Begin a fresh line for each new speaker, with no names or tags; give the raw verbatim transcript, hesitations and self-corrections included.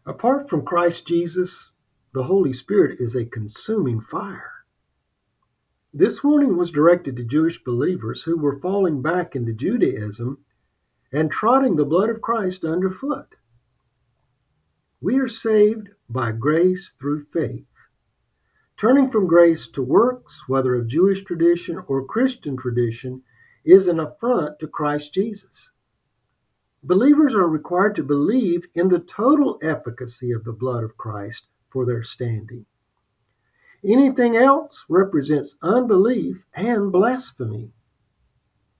Apart from Christ Jesus, the Holy Spirit is a consuming fire. This warning was directed to Jewish believers who were falling back into Judaism and trotting the blood of Christ underfoot. We are saved by grace through faith. Turning from grace to works, whether of Jewish tradition or Christian tradition, is an affront to Christ Jesus. Believers are required to believe in the total efficacy of the blood of Christ for their standing. Anything else represents unbelief and blasphemy.